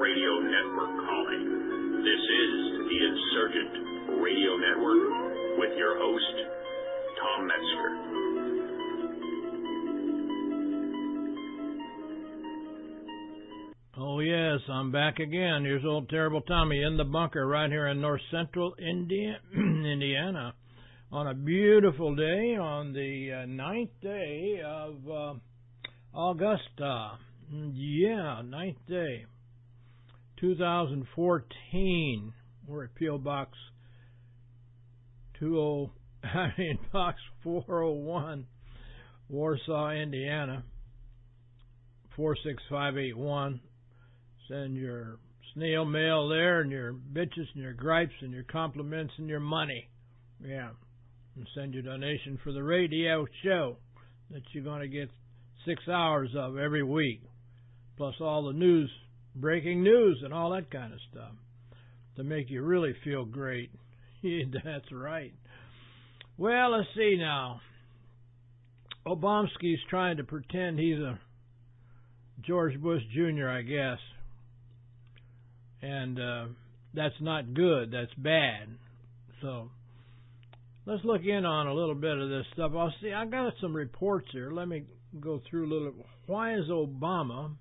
Radio Network calling. This is the Insurgent Radio Network with your host, Tom Metzger. Oh, yes, I'm back again. Here's old terrible Tommy in the bunker right here in north central Indiana on a beautiful day on the 9th day of Augusta. Yeah, 9th day, 2014. We're at P.O. Box Box 401, Warsaw, Indiana, 46581. Send your snail mail there and your bitches and your gripes and your compliments and your money. Yeah. And send your donation for the radio show that you're going to get 6 hours of every week. Plus all the news, breaking news and all that kind of stuff to make you really feel great. That's right. Well, let's see now. Obamski's trying to pretend he's a George Bush Jr., I guess. And that's not good. That's bad. So let's look in on a little bit of this stuff. I got some reports here. Let me go through a little. Why is Obama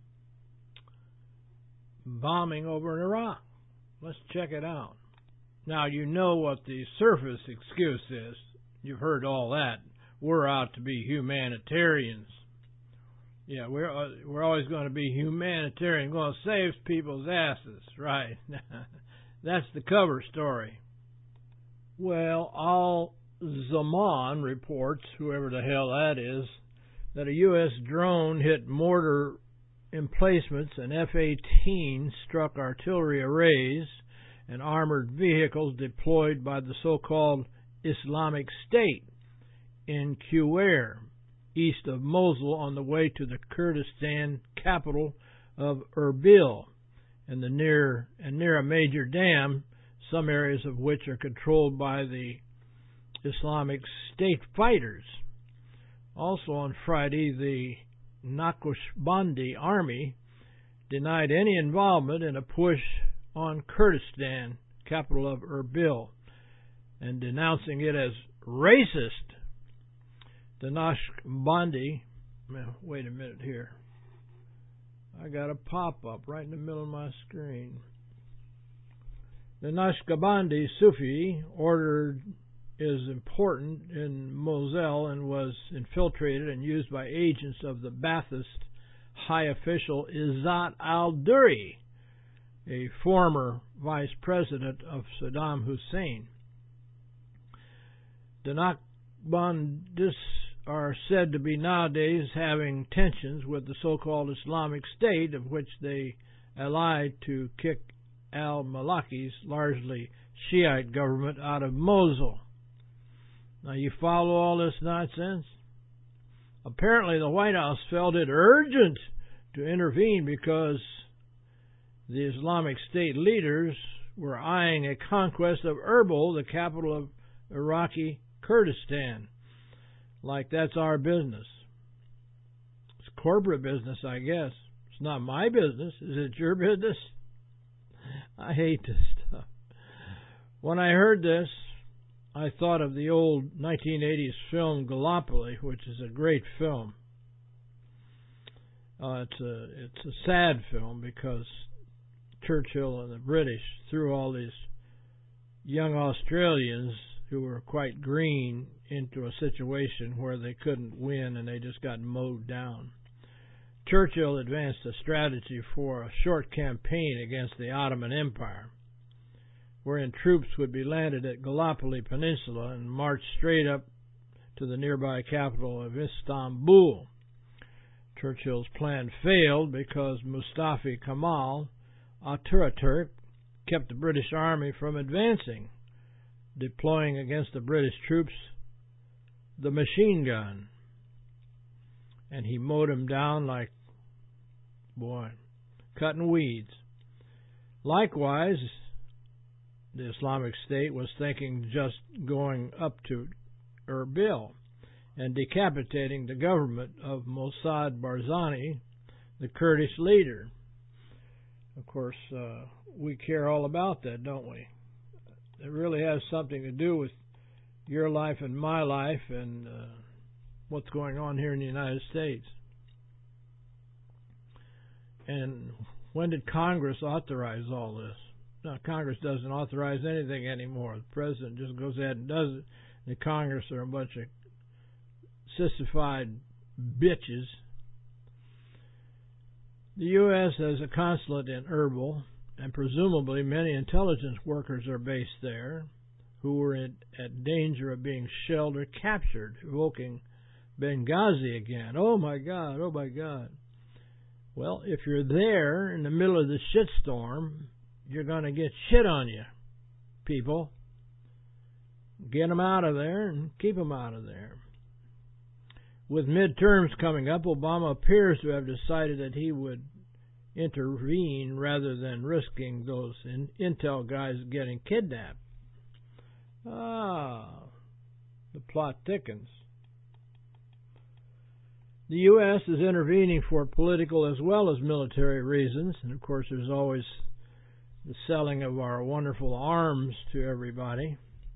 bombing over in Iraq? Let's check it out. Now, you know what the surface excuse is. You've heard all that. We're out to be humanitarians. Yeah, we're always going to be humanitarian. We're going to save people's asses, right? That's the cover story. Well, Al-Zaman reports, whoever the hell that is, that a U.S. drone hit mortar emplacements and F-18 struck artillery arrays and armored vehicles deployed by the so-called Islamic State in Quwar, east of Mosul, on the way to the Kurdistan capital of Erbil, and near a major dam, some areas of which are controlled by the Islamic State fighters. Also on Friday, the Naqshbandi army denied any involvement in a push on Kurdistan, capital of Erbil, and denouncing it as racist. The Naqshbandi, wait a minute here. I got a pop-up right in the middle of my screen. The Naqshbandi Sufi order is important in Mosul and was infiltrated and used by agents of the Ba'athist high official Izzat al-Duri, a former vice president of Saddam Hussein. The Naqshbandis are said to be nowadays having tensions with the so-called Islamic State, of which they allied to kick al-Malaki's largely Shiite government out of Mosul. Now, you follow all this nonsense? Apparently, the White House felt it urgent to intervene because the Islamic State leaders were eyeing a conquest of Erbil, the capital of Iraqi Kurdistan. Like that's our business. It's corporate business, I guess. It's not my business. Is it your business? I hate this stuff. When I heard this, I thought of the old 1980s film Gallipoli, which is a great film. It's a sad film because Churchill and the British threw all these young Australians who were quite green into a situation where they couldn't win and they just got mowed down. Churchill advanced a strategy for a short campaign against the Ottoman Empire, wherein troops would be landed at Gallipoli Peninsula and marched straight up to the nearby capital of Istanbul. Churchill's plan failed because Mustafa Kemal Ataturk kept the British Army from advancing, deploying against the British troops the machine gun. And he mowed them down like, cutting weeds. Likewise, the Islamic State was thinking just going up to Erbil and decapitating the government of Mossad Barzani, the Kurdish leader. Of course, we care all about that, don't we? It really has something to do with your life and my life and what's going on here in the United States. And when did Congress authorize all this? Now, Congress doesn't authorize anything anymore. The president just goes ahead and does it. The Congress are a bunch of sissified bitches. The U.S. has a consulate in Erbil, and presumably many intelligence workers are based there who were at danger of being shelled or captured, evoking Benghazi again. Oh, my God, oh, my God. Well, if you're there in the middle of the shitstorm, you're going to get shit on you, people. Get them out of there and keep them out of there. With midterms coming up, Obama appears to have decided that he would intervene rather than risking those intel guys getting kidnapped. The plot thickens. The U.S. is intervening for political as well as military reasons, and of course there's always the selling of our wonderful arms to everybody.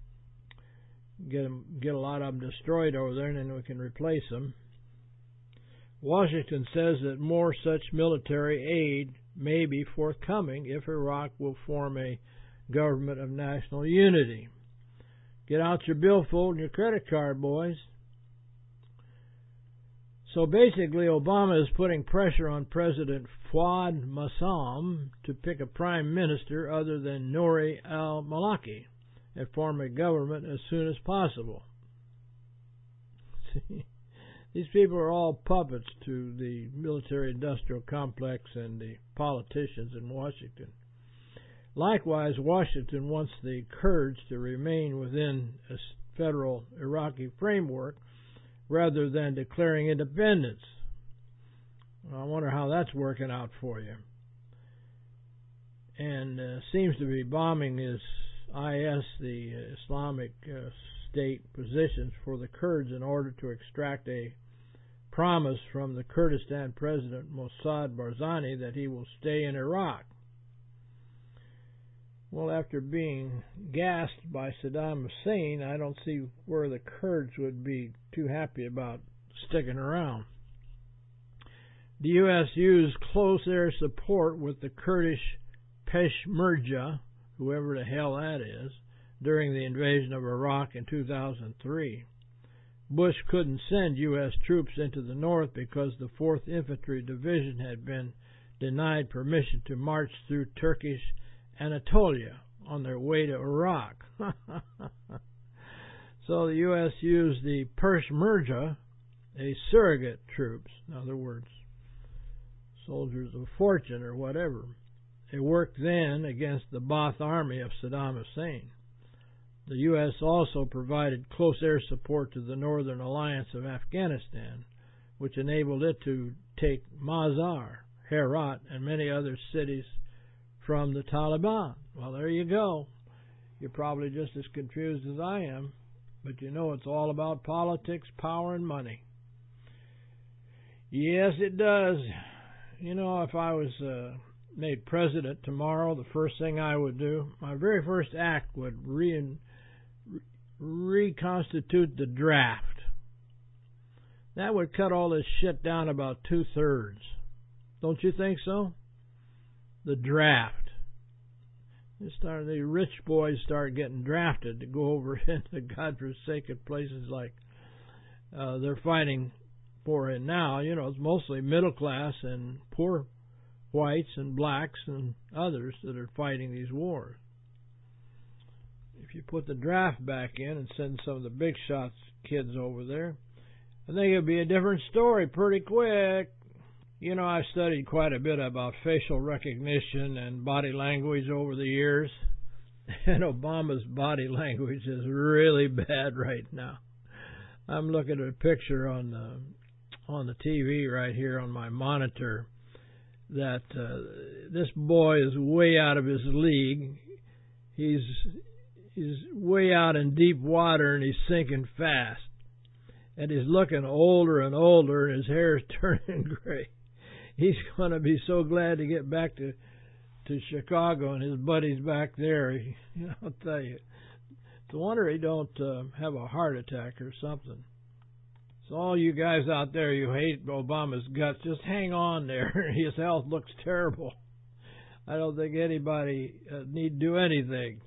Get a lot of them destroyed over there, and then we can replace them. Washington says that more such military aid may be forthcoming if Iraq will form a government of national unity. Get out your billfold and your credit card, boys. So basically, Obama is putting pressure on President Fouad Massam to pick a prime minister other than Nouri al-Maliki and form a government as soon as possible. See, these people are all puppets to the military-industrial complex and the politicians in Washington. Likewise, Washington wants the Kurds to remain within a federal Iraqi framework rather than declaring independence. I wonder how that's working out for you. And seems to be bombing his IS, the Islamic State positions for the Kurds in order to extract a promise from the Kurdistan president Mossad Barzani that he will stay in Iraq. Well, after being gassed by Saddam Hussein, I don't see where the Kurds would be too happy about sticking around. The U.S. used close air support with the Kurdish Peshmerga, whoever the hell that is, during the invasion of Iraq in 2003. Bush couldn't send U.S. troops into the north because the 4th Infantry Division had been denied permission to march through Turkish Anatolia on their way to Iraq. So the U.S. used the Peshmerga, a surrogate troops, in other words, soldiers of fortune or whatever. They worked then against the Ba'ath army of Saddam Hussein. The U.S. also provided close air support to the Northern Alliance of Afghanistan, which enabled it to take Mazar, Herat, and many other cities from the Taliban. Well, there you go. You're probably just as confused as I am, but you know it's all about politics, power, and money. Yes, it does. You know, if I was made president tomorrow, the first thing I would do, my very first act would reconstitute the draft. That would cut all this shit down about 2/3. Don't you think so? The draft. The rich boys start getting drafted to go over into godforsaken places like they're fighting for it now. You know, it's mostly middle class and poor whites and blacks and others that are fighting these wars. If you put the draft back in and send some of the big shots kids over there, I think it'll be a different story pretty quick. You know, I've studied quite a bit about facial recognition and body language over the years, and Obama's body language is really bad right now. I'm looking at a picture on the TV right here on my monitor that this boy is way out of his league. He's way out in deep water and he's sinking fast, and he's looking older and older, and his hair is turning gray. He's going to be so glad to get back to to Chicago and his buddies back there. I'll tell you, it's a wonder he don't have a heart attack or something. So all you guys out there, you hate Obama's guts, just hang on there. His health looks terrible. I don't think anybody need to do anything.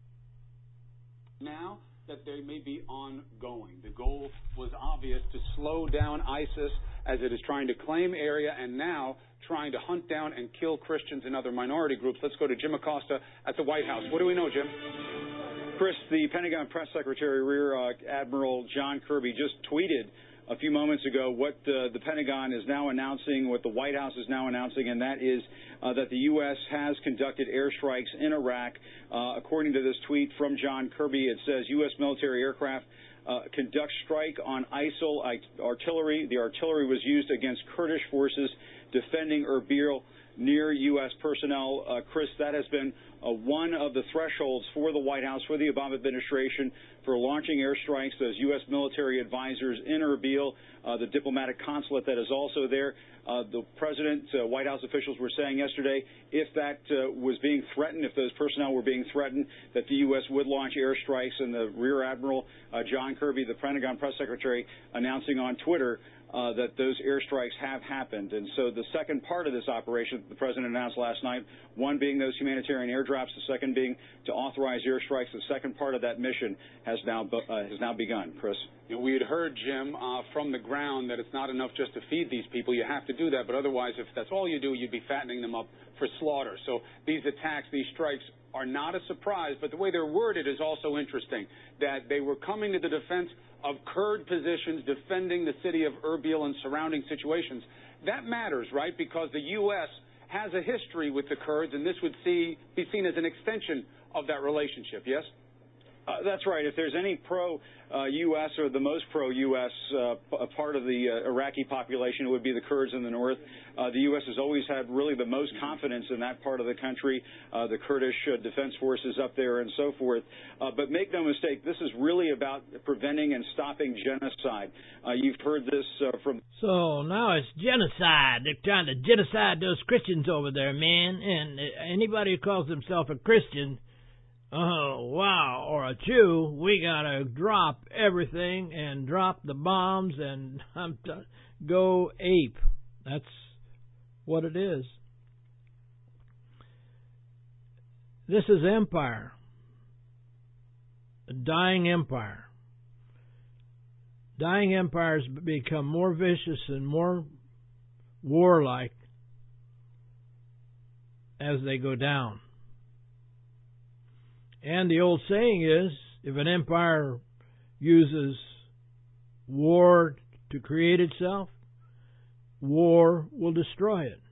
Now that they may be ongoing. The goal was obvious, to slow down ISIS as it is trying to claim area and now trying to hunt down and kill Christians and other minority groups. Let's go to Jim Acosta at the White House. What do we know, Jim? Chris, the Pentagon Press Secretary, Rear Admiral John Kirby, just tweeted a few moments ago what the Pentagon is now announcing, what the White House is now announcing, and that is that the U.S. has conducted airstrikes in Iraq. According to this tweet from John Kirby, it says U.S. military aircraft conduct strike on ISIL artillery. The artillery was used against Kurdish forces defending Erbil near U.S. personnel. Chris, that has been one of the thresholds for the White House, for the Obama administration, for launching airstrikes. Those U.S. military advisors in Erbil, the diplomatic consulate that is also there. The president, White House officials were saying yesterday, if that was being threatened, if those personnel were being threatened, that the U.S. would launch airstrikes. And the Rear Admiral John Kirby, the Pentagon press secretary, announcing on Twitter that those airstrikes have happened. And so the second part of this operation that the president announced last night, one being those humanitarian airdrops, the second being to authorize airstrikes. The second part of that mission has now begun. Chris? You know, we had heard, Jim, from the ground that it's not enough just to feed these people. You have to do that, but otherwise, if that's all you do, you'd be fattening them up for slaughter. So these attacks, these strikes are not a surprise, but the way they're worded is also interesting, that they were coming to the defense of Kurd positions defending the city of Erbil and surrounding situations. That matters, right? Because the U.S. has a history with the Kurds, and this would be seen as an extension of that relationship, yes? That's right. If there's any pro-U.S. or the most pro-U.S. Part of the Iraqi population, it would be the Kurds in the north. The U.S. has always had really the most confidence in that part of the country, the Kurdish defense forces up there and so forth. But make no mistake, this is really about preventing and stopping genocide. You've heard this from... So now it's genocide. They're trying to genocide those Christians over there, man. And anybody who calls himself a Christian... Oh, wow, or a Jew, we gotta drop everything and drop the bombs and go ape. That's what it is. This is empire. A dying empire. Dying empires become more vicious and more warlike as they go down. And the old saying is, if an empire uses war to create itself, war will destroy it.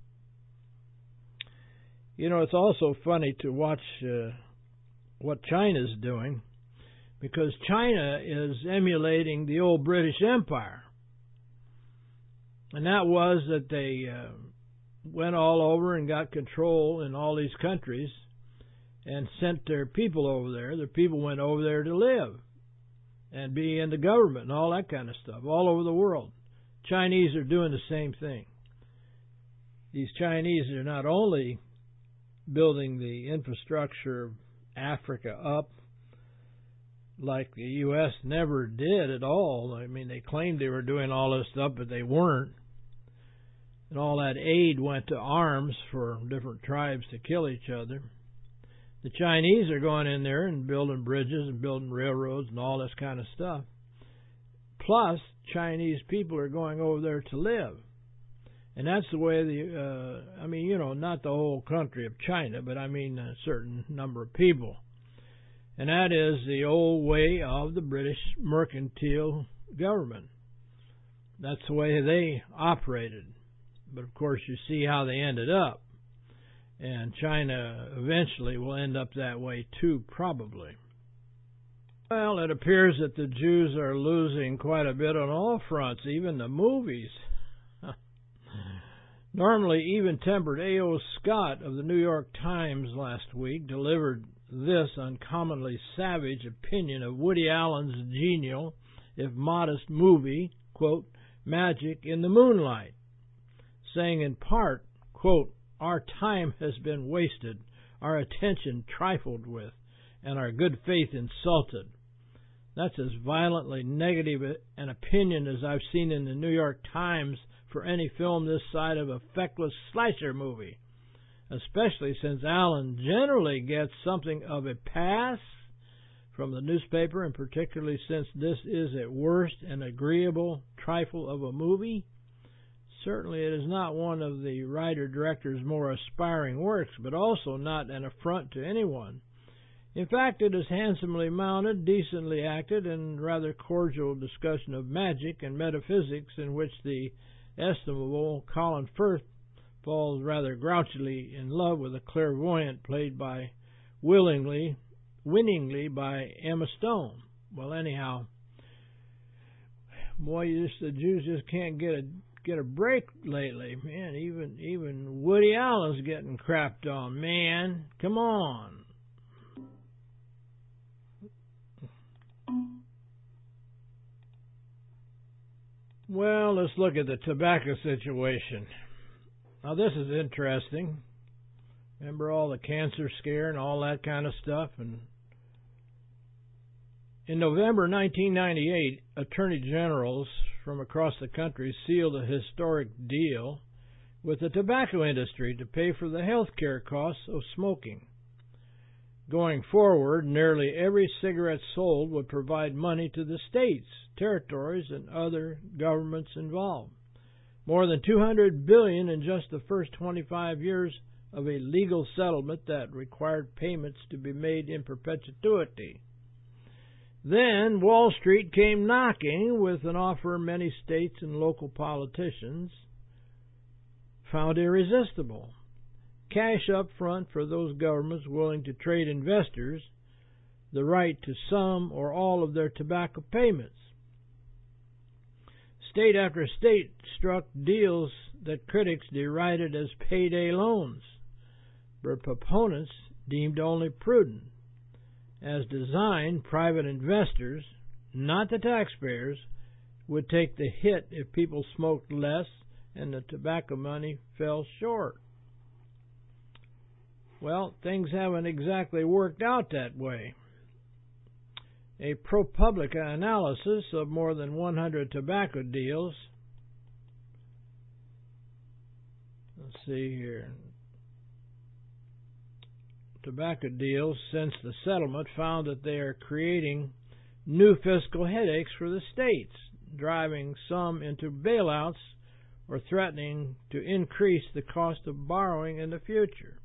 You know, it's also funny to watch what China's doing, because China is emulating the old British Empire. And that was that they went all over and got control in all these countries and sent their people over there. Their people went over there to live and be in the government and all that kind of stuff all over the world. Chinese are doing the same thing. These Chinese are not only building the infrastructure of Africa up like the U.S. never did at all. I mean, they claimed they were doing all this stuff, but they weren't. And all that aid went to arms for different tribes to kill each other. The Chinese are going in there and building bridges and building railroads and all this kind of stuff. Plus, Chinese people are going over there to live. And that's the way not the whole country of China, but I mean a certain number of people. And that is the old way of the British mercantile government. That's the way they operated. But of course, you see how they ended up. And China eventually will end up that way too, probably. Well, it appears that the Jews are losing quite a bit on all fronts, even the movies. Normally even-tempered A.O. Scott of the New York Times last week delivered this uncommonly savage opinion of Woody Allen's genial, if modest, movie, quote, Magic in the Moonlight, saying in part, quote, our time has been wasted, our attention trifled with, and our good faith insulted. That's as violently negative an opinion as I've seen in the New York Times for any film this side of a feckless slasher movie, especially since Allen generally gets something of a pass from the newspaper, and particularly since this is at worst an agreeable trifle of a movie. Certainly it is not one of the writer-director's more aspiring works, but also not an affront to anyone. In fact, it is handsomely mounted, decently acted, and rather cordial discussion of magic and metaphysics in which the estimable Colin Firth falls rather grouchily in love with a clairvoyant played by winningly by Emma Stone. Well, anyhow, boy, the Jews just can't get a break lately, man. Even Woody Allen's getting crapped on, man. Come on. Well, let's look at the tobacco situation. Now, this is interesting. Remember all the cancer scare and all that kind of stuff? And in November 1998, attorney generals from across the country sealed a historic deal with the tobacco industry to pay for the health care costs of smoking. Going forward, nearly every cigarette sold would provide money to the states, territories, and other governments involved. More than $200 billion in just the first 25 years of a legal settlement that required payments to be made in perpetuity. Then Wall Street came knocking with an offer many states and local politicians found irresistible. Cash up front for those governments willing to trade investors the right to some or all of their tobacco payments. State after state struck deals that critics derided as payday loans, but proponents deemed only prudent. As designed, private investors, not the taxpayers, would take the hit if people smoked less and the tobacco money fell short. Well, things haven't exactly worked out that way. A ProPublica analysis of more than 100 tobacco deals, let's see here, tobacco deals since the settlement found that they are creating new fiscal headaches for the states, driving some into bailouts or threatening to increase the cost of borrowing in the future.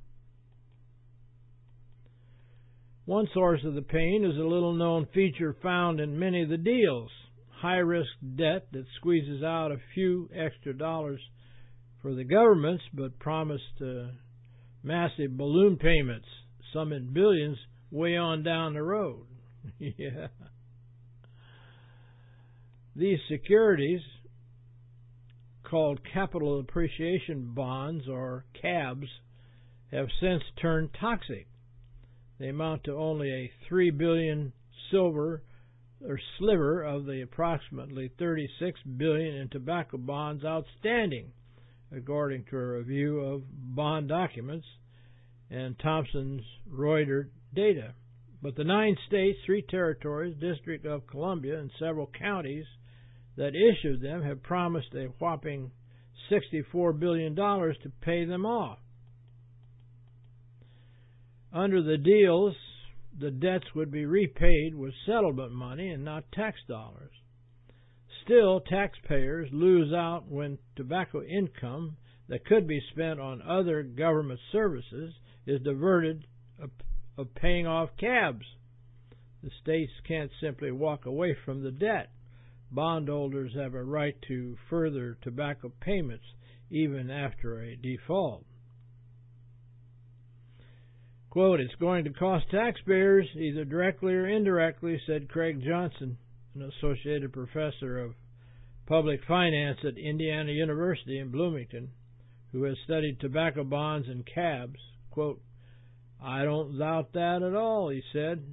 One source of the pain is a little-known feature found in many of the deals, high-risk debt that squeezes out a few extra dollars for the governments but promised massive balloon payments, some in billions, way on down the road. Yeah. These securities, called capital appreciation bonds, or CABs, have since turned toxic. They amount to only a $3 billion silver or sliver of the approximately $36 billion in tobacco bonds outstanding, according to a review of bond documents and Thomson Reuters data. But the 9 states, 3 territories, District of Columbia, and several counties that issued them have promised a whopping $64 billion to pay them off. Under the deals, the debts would be repaid with settlement money and not tax dollars. Still, taxpayers lose out when tobacco income that could be spent on other government services is diverted of paying off cabs. The states can't simply walk away from the debt. Bondholders have a right to further tobacco payments even after a default. Quote, "It's going to cost taxpayers, either directly or indirectly," said Craig Johnson, an associate professor of public finance at Indiana University in Bloomington, who has studied tobacco bonds and cabs. Quote, "I don't doubt that at all," he said.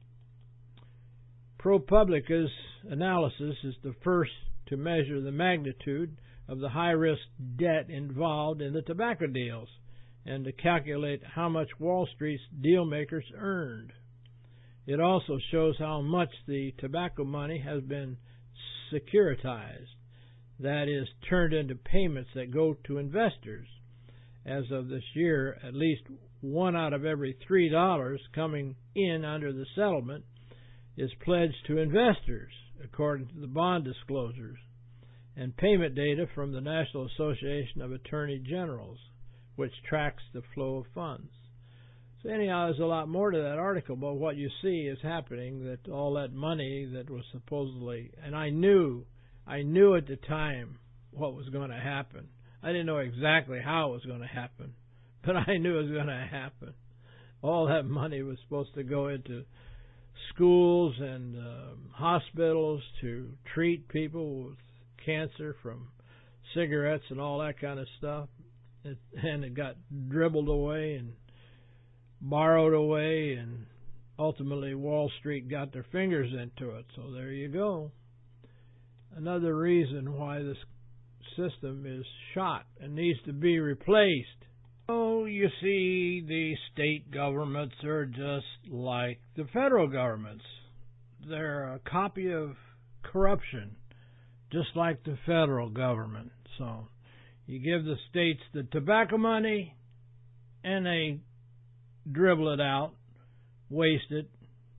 ProPublica's analysis is the first to measure the magnitude of the high-risk debt involved in the tobacco deals, and to calculate how much Wall Street's deal makers earned. It also shows how much the tobacco money has been securitized, that is, turned into payments that go to investors. As of this year, at least $1 out of every $3 coming in under the settlement is pledged to investors, according to the bond disclosures and payment data from the National Association of Attorney Generals, which tracks the flow of funds. So anyhow, there's a lot more to that article, but what you see is happening, that all that money that was supposedly, and I knew at the time what was going to happen. I didn't know exactly how it was going to happen, but I knew it was going to happen. All that money was supposed to go into schools and hospitals to treat people with cancer from cigarettes and all that kind of stuff. And it got dribbled away and borrowed away, and ultimately Wall Street got their fingers into it. So there you go. Another reason why this system is shot and needs to be replaced. Oh, you see, the state governments are just like the federal governments. They're a copy of corruption, just like the federal government. So you give the states the tobacco money, and they dribble it out, waste it,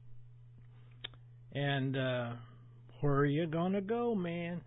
and where are you going to go, man?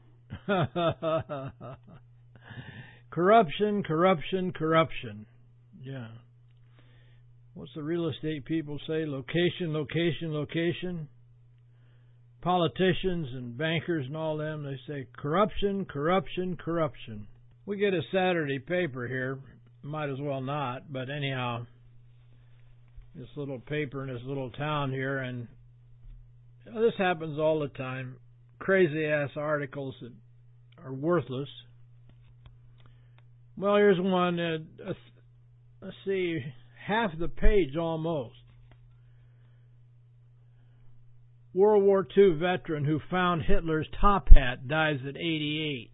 Corruption, corruption, corruption. Yeah. What's the real estate people say? Location, location, location. Politicians and bankers and all them, they say corruption, corruption, corruption. We get a Saturday paper here. Might as well not, but anyhow, this little paper in this little town here, and this happens all the time. Crazy-ass articles that are worthless. Well, here's one. Let's see, half the page almost. World War II veteran who found Hitler's top hat dies at 88.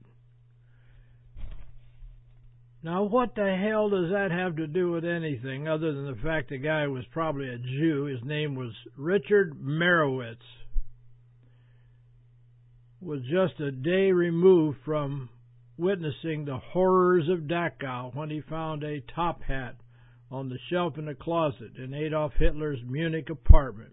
Now, what the hell does that have to do with anything other than the fact the guy was probably a Jew? His name was Richard Merowitz. Was just a day removed from witnessing the horrors of Dachau when he found a top hat on the shelf in a closet in Adolf Hitler's Munich apartment.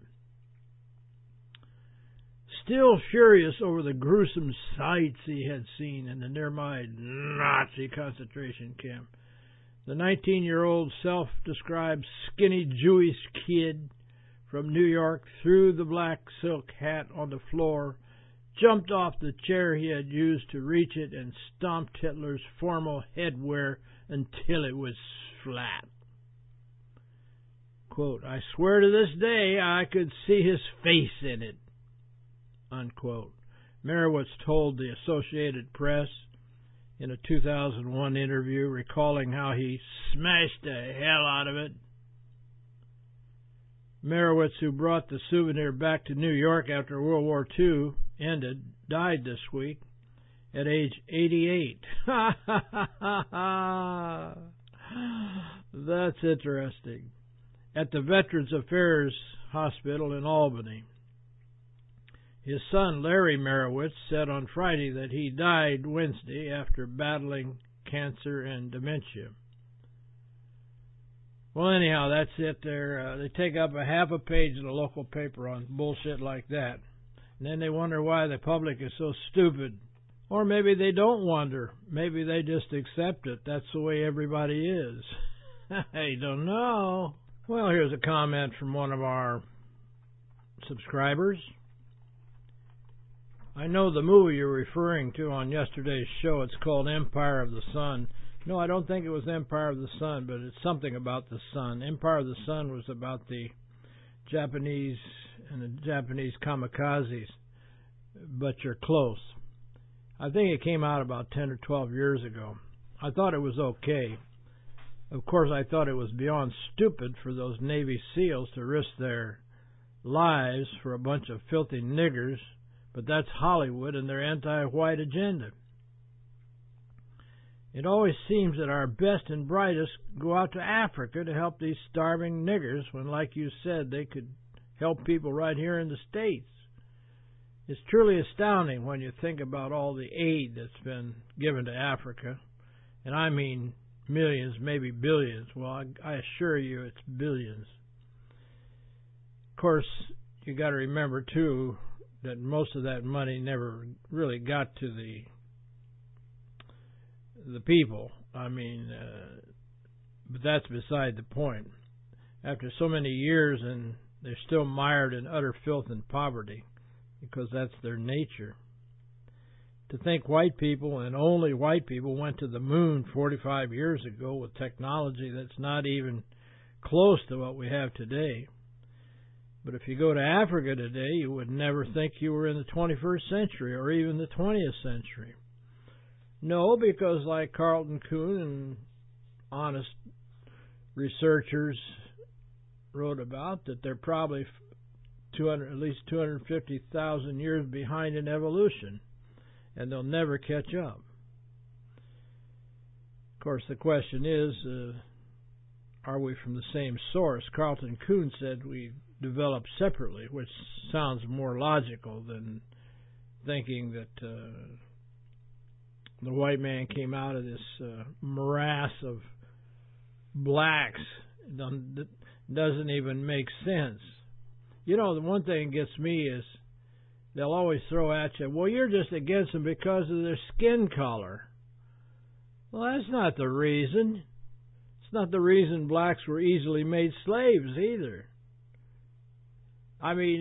Still furious over the gruesome sights he had seen in the nearby Nazi concentration camp, the 19-year-old self-described skinny Jewish kid from New York threw the black silk hat on the floor, jumped off the chair he had used to reach it, and stomped Hitler's formal headwear until it was flat. Quote, I swear to this day I could see his face in it, unquote. Merowitz told the Associated Press in a 2001 interview, recalling how he smashed the hell out of it. Merowitz, who brought the souvenir back to New York after World War II ended, died this week at age 88. That's interesting. At the Veterans Affairs Hospital in Albany. His son, Larry Merowitz, said on Friday that he died Wednesday after battling cancer and dementia. Well, anyhow, that's it. They take up a half a page of the local paper on bullshit like that. And then they wonder why the public is so stupid. Or maybe they don't wonder. Maybe they just accept it. That's the way everybody is. I don't know. Well, here's a comment from one of our subscribers. I know the movie you're referring to on yesterday's show. It's called Empire of the Sun. No, I don't think it was Empire of the Sun, but it's something about the sun. Empire of the Sun was about the Japanese and the Japanese kamikazes, but you're close. I think it came out about 10 or 12 years ago. I thought it was okay. Of course, I thought it was beyond stupid for those Navy SEALs to risk their lives for a bunch of filthy niggers, but that's Hollywood and their anti-white agenda. It always seems that our best and brightest go out to Africa to help these starving niggers when, like you said, they could help people right here in the States. It's truly astounding when you think about all the aid that's been given to Africa. And I mean millions, maybe billions. Well, I assure you it's billions. Of course, you got to remember, too, that most of that money never really got to the people. I mean, but that's beside the point. After so many years, and they're still mired in utter filth and poverty, because that's their nature. To think white people, and only white people, went to the moon 45 years ago with technology that's not even close to what we have today. But if you go to Africa today, you would never think you were in the 21st century or even the 20th century. No, because like Carlton Kuhn and honest researchers wrote about, that they're probably at least 250,000 years behind in evolution, and they'll never catch up. Of course, the question is, are we from the same source? Carlton Kuhn said we developed separately, which sounds more logical than thinking that the white man came out of this morass of blacks. It doesn't even make sense. You know, the one thing that gets me is they'll always throw at you, well, you're just against them because of their skin color. Well, that's not the reason. It's not the reason blacks were easily made slaves either. I mean,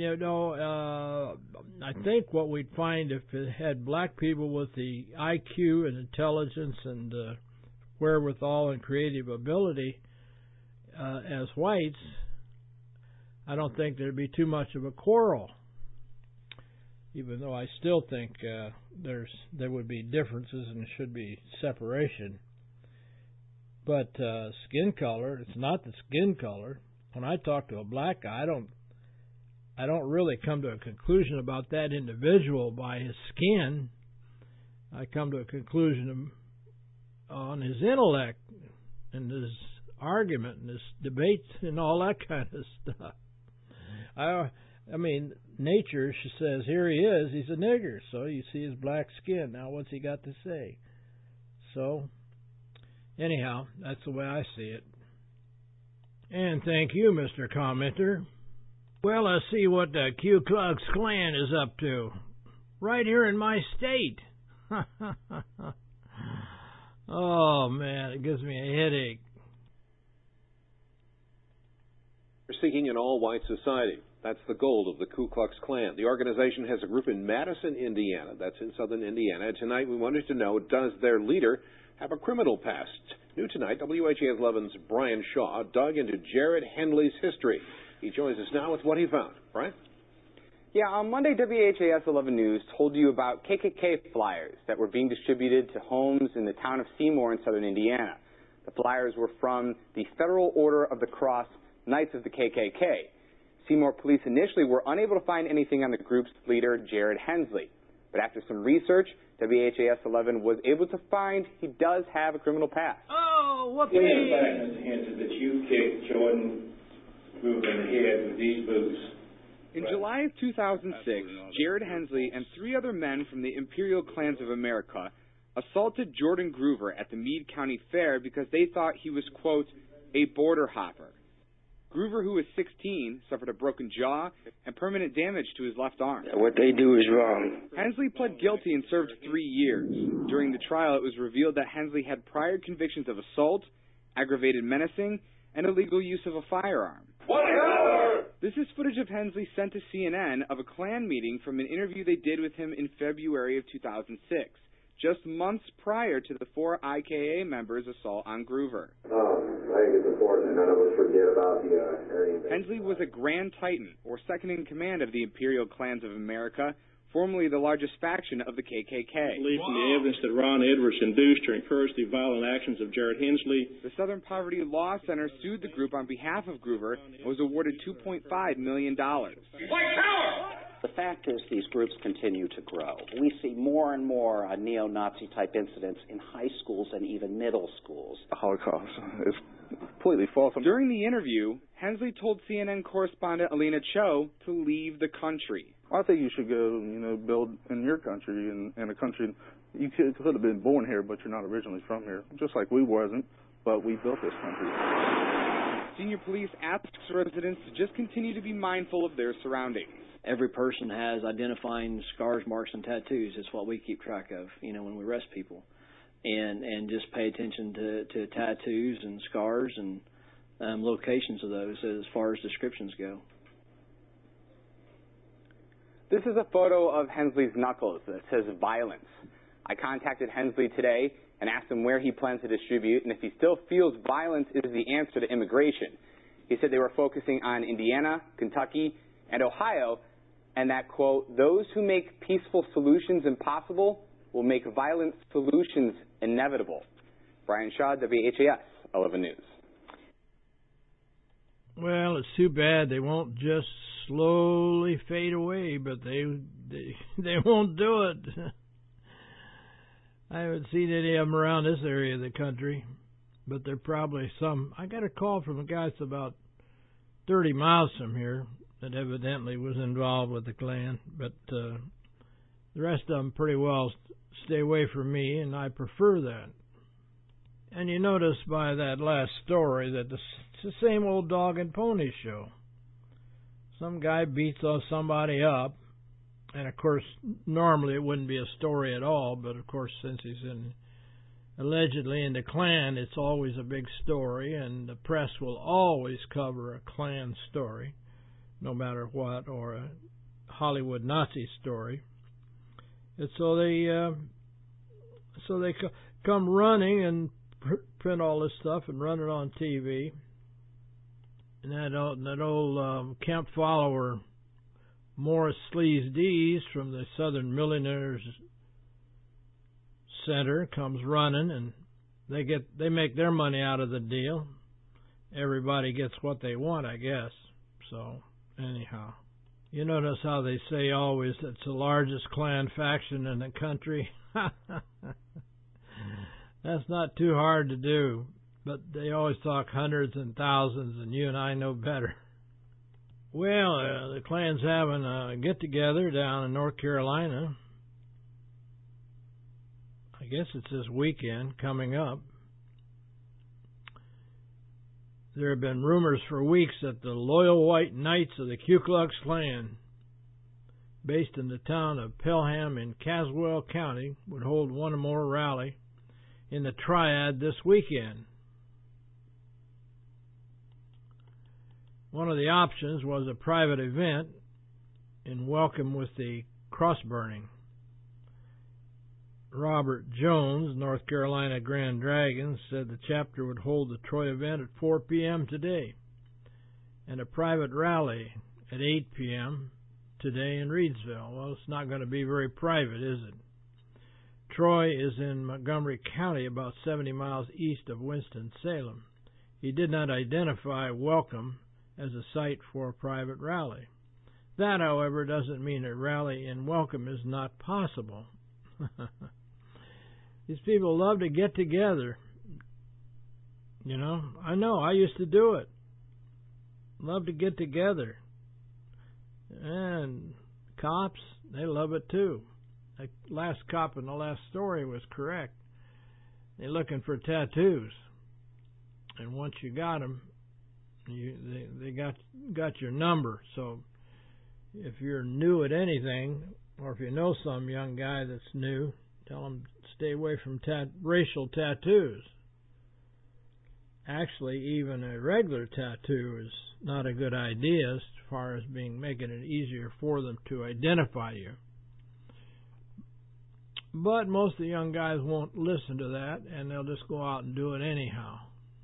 I think what we'd find if it had black people with the IQ and intelligence and wherewithal and creative ability as whites, I don't think there'd be too much of a quarrel. Even though I still think there would be differences and there should be separation. But skin color, it's not the skin color. When I talk to a black guy, I don't really come to a conclusion about that individual by his skin. I come to a conclusion on his intellect and his argument and his debates and all that kind of stuff. I mean, nature, she says, here he is, he's a nigger, so you see his black skin. Now, what's he got to say? So, anyhow, that's the way I see it. And thank you, Mr. Commenter. Well, let's see what the Ku Klux Klan is up to. Right here in my state. Oh, man, it gives me a headache. We're seeking an all-white society. That's the goal of the Ku Klux Klan. The organization has a group in Madison, Indiana. That's in southern Indiana. And tonight we wanted to know, does their leader have a criminal past? New tonight, WHAS 11's Brian Shaw dug into Jared Henley's history. He joins us now with what he found. Brian? Yeah, on Monday, WHAS 11 News told you about KKK flyers that were being distributed to homes in the town of Seymour in southern Indiana. The flyers were from the Federal Order of the Cross Knights of the KKK. Seymour police initially were unable to find anything on the group's leader, Jared Hensley. But after some research, WHAS 11 was able to find he does have a criminal past. Oh, what When in fact, Mr. Henson, that you kicked Jordan Groover in the head with these boots? In July of 2006, Jared Hensley and 3 other men from the Imperial Clans of America assaulted Jordan Groover at the Meade County Fair because they thought he was, quote, a border hopper. Groover, who was 16, suffered a broken jaw and permanent damage to his left arm. What they do is wrong. Hensley pled guilty and served 3 years. During the trial, it was revealed that Hensley had prior convictions of assault, aggravated menacing, and illegal use of a firearm. This is footage of Hensley sent to CNN of a Klan meeting from an interview they did with him in February of 2006, just months prior to the 4 IKA members' assault on Groover. I think it's important that none of us forget about the Aryan. Hensley was a Grand Titan, or second in command of the Imperial Clans of America, formerly the largest faction of the KKK. Believe from the evidence that Ron Edwards induced or encouraged the violent actions of Jared Hensley. The Southern Poverty Law Center sued the group on behalf of Groover and was awarded $2.5 million. White power! The fact is these groups continue to grow. We see more and more neo-Nazi type incidents in high schools and even middle schools. The Holocaust is completely false. During the interview, Hensley told CNN correspondent Alina Cho to leave the country. I think you should go, build in your country, in a country. You could have been born here, but you're not originally from here. Just like we wasn't, but we built this country. Senior police asked residents to just continue to be mindful of their surroundings. Every person has identifying scars, marks, and tattoos. It's what we keep track of, when we arrest people. And just pay attention to tattoos and scars and locations of those as far as descriptions go. This is a photo of Hensley's knuckles that says violence. I contacted Hensley today and asked him where he plans to distribute and if he still feels violence is the answer to immigration. He said they were focusing on Indiana, Kentucky, and Ohio, and that, quote, those who make peaceful solutions impossible will make violent solutions inevitable. Brian Shaw, WHAS 11 News. Well, it's too bad they won't just slowly fade away, but they won't do it. I haven't seen any of them around this area of the country, but there are probably some. I got a call from a guy that's about 30 miles from here that evidently was involved with the Klan, but the rest of them pretty well stay away from me, and I prefer that. And you notice by that last story that it's the same old dog and pony show. Some guy beats somebody up, and of course, normally it wouldn't be a story at all, but of course, since he's allegedly in the Klan, it's always a big story, and the press will always cover a Klan story, no matter what, or a Hollywood Nazi story. And so they come running and print all this stuff and run it on TV. And that old camp follower Morris Sleaze Dees from the Southern Millionaires Center comes running, and they make their money out of the deal. Everybody gets what they want, I guess. So anyhow, you notice how they say always it's the largest Klan faction in the country. That's not too hard to do, but they always talk hundreds and thousands, and you and I know better. Well, the Klan's having a get-together down in North Carolina. I guess it's this weekend coming up. There have been rumors for weeks that the Loyal White Knights of the Ku Klux Klan, based in the town of Pelham in Caswell County, would hold one more rally in the Triad this weekend. One of the options was a private event in welcome with the cross burning. Robert Jones, North Carolina Grand Dragons, said the chapter would hold the Troy event at 4 p.m. today and a private rally at 8 p.m. today in Reidsville. Well, it's not going to be very private, is it? Troy is in Montgomery County, about 70 miles east of Winston-Salem. He did not identify Welcome as a site for a private rally. That, however, doesn't mean a rally in Welcome is not possible. These people love to get together. I know, I used to do it. Love to get together. And cops, they love it too. The last cop in the last story was correct. They're looking for tattoos. And once you got them, they got your number. So if you're new at anything, or if you know some young guy that's new, tell him stay away from racial tattoos. Actually, even a regular tattoo is not a good idea as far as making it easier for them to identify you. But most of the young guys won't listen to that, and they'll just go out and do it anyhow.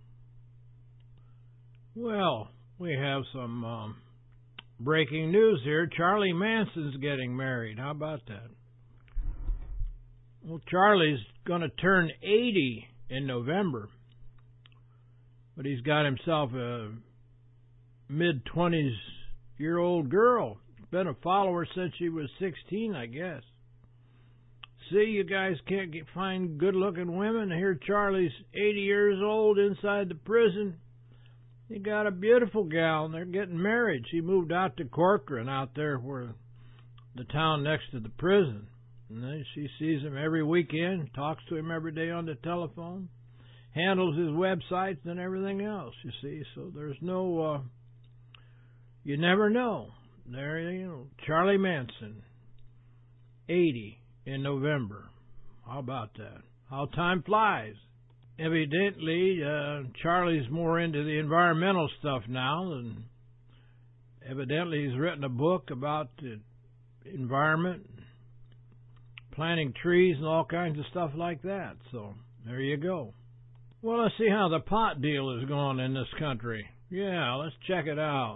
Well, we have some breaking news here. Charlie Manson's getting married. How about that? Well, Charlie's going to turn 80 in November, but he's got himself a mid-20s-year-old girl been a follower since she was 16, I guess. See, you guys can't find good-looking women. Here Charlie's 80 years old inside the prison. He got a beautiful gal, and they're getting married. She moved out to Corcoran, out there where the town next to the prison. And then she sees him every weekend, talks to him every day on the telephone, handles his websites and everything else, you see. So there's no, you never know. There, you know, Charlie Manson, 80 in November. How about that? How time flies. Evidently, Charlie's more into the environmental stuff now, and evidently he's written a book about the environment, planting trees and all kinds of stuff like that. So there you go. Well, let's see how the pot deal is going in this country. Yeah, let's check it out.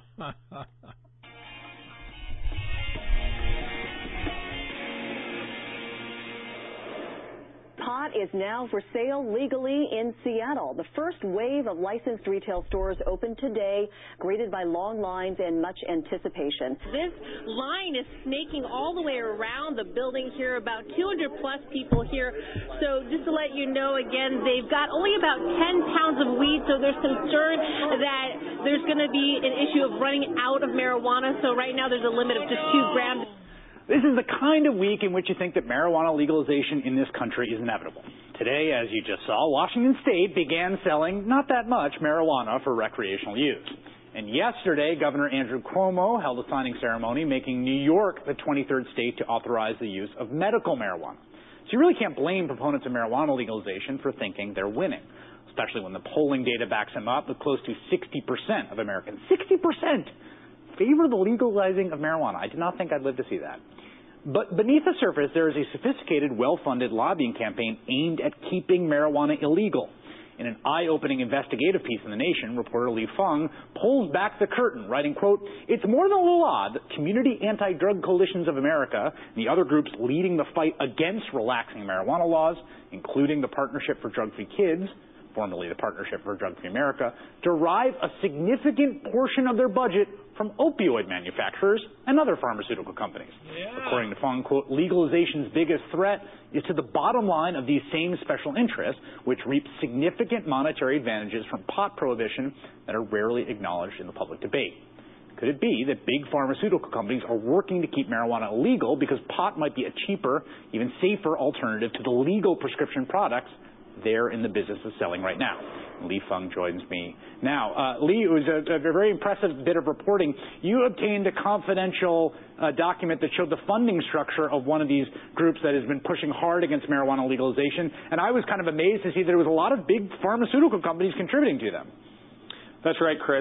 Pot is now for sale legally in Seattle. The first wave of licensed retail stores opened today, greeted by long lines and much anticipation. This line is snaking all the way around the building here, about 200 plus people here. So just to let you know, again, they've got only about 10 pounds of weed, so there's concern that there's going to be an issue of running out of marijuana. So right now there's a limit of just 2 grams. This is the kind of week in which you think that marijuana legalization in this country is inevitable. Today, as you just saw, Washington State began selling not that much marijuana for recreational use. And yesterday, Governor Andrew Cuomo held a signing ceremony making New York the 23rd state to authorize the use of medical marijuana. So you really can't blame proponents of marijuana legalization for thinking they're winning, especially when the polling data backs them up with close to 60% of Americans. 60%! Favor the legalizing of marijuana. I did not think I'd live to see that. But beneath the surface, there is a sophisticated, well-funded lobbying campaign aimed at keeping marijuana illegal. In an eye-opening investigative piece in The Nation, reporter Li Feng pulls back the curtain, writing, quote, "It's more than a little odd that Community Anti-Drug Coalitions of America and the other groups leading the fight against relaxing marijuana laws, including the Partnership for Drug-Free Kids, formerly the Partnership for Drug-Free America, derive a significant portion of their budget from opioid manufacturers and other pharmaceutical companies." Yeah. According to Fong, quote, "Legalization's biggest threat is to the bottom line of these same special interests, which reap significant monetary advantages from pot prohibition that are rarely acknowledged in the public debate." Could it be that big pharmaceutical companies are working to keep marijuana illegal because pot might be a cheaper, even safer alternative to the legal prescription products they're in the business of selling right now? Li Feng joins me now. Li, it was a very impressive bit of reporting. You obtained a confidential document that showed the funding structure of one of these groups that has been pushing hard against marijuana legalization, and I was kind of amazed to see that there was a lot of big pharmaceutical companies contributing to them. That's right, Chris.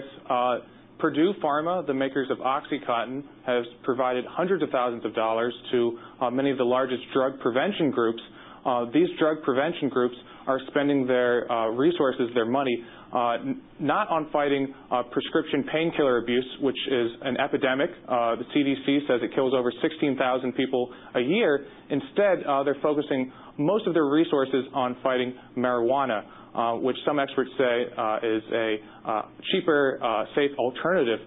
Purdue Pharma, the makers of OxyContin, has provided hundreds of thousands of dollars to many of the largest drug prevention groups. These drug prevention groups are spending their resources, their money, not on fighting prescription painkiller abuse, which is an epidemic. The CDC says it kills over 16,000 people a year. Instead, they're focusing most of their resources on fighting marijuana, which some experts say is a cheaper, safe alternative